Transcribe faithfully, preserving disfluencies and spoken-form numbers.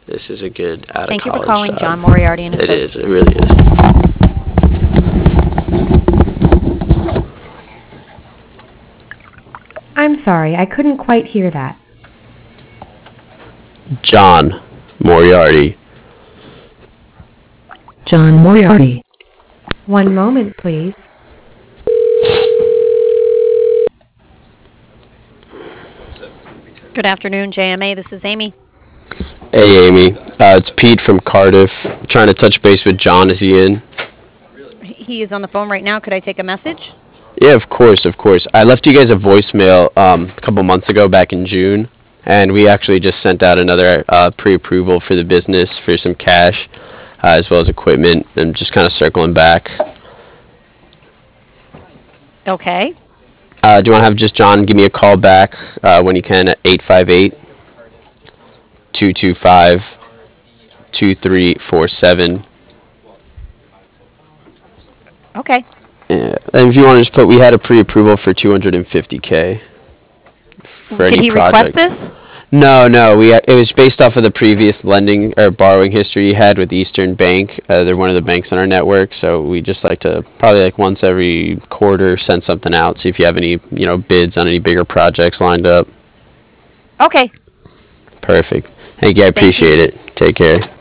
This is a good out of Thank you for college calling job. John Moriarty and It is. Associates. It really is. I'm sorry, I couldn't quite hear that. John Moriarty. John Moriarty. One moment, please. Good afternoon, J M A. This is Amy. Hey, Amy. Uh, it's Pete from Cardiff. Trying to touch base with John. Is he in? He is on the phone right now. Could I take a message? Yeah, of course, of course. I left you guys a voicemail um, a couple months ago, back in June, and we actually just sent out another uh, pre-approval for the business for some cash, uh, as well as equipment. I'm just kind of circling back. Okay. Uh, do you want to have just John give me a call back uh, when you can at eight five eight, two two five, two three four seven? Okay. Yeah. And if you want to just put, we had a pre-approval for two hundred fifty K for Did any he project. request this? No, no. We it was based off of the previous lending or borrowing history he had with Eastern Bank. Uh, they're one of the banks in our network, so we just like to probably like once every quarter send something out, see if you have any you know bids on any bigger projects lined up. Okay. Perfect. Thank you. I Thank you. appreciate it. Take care.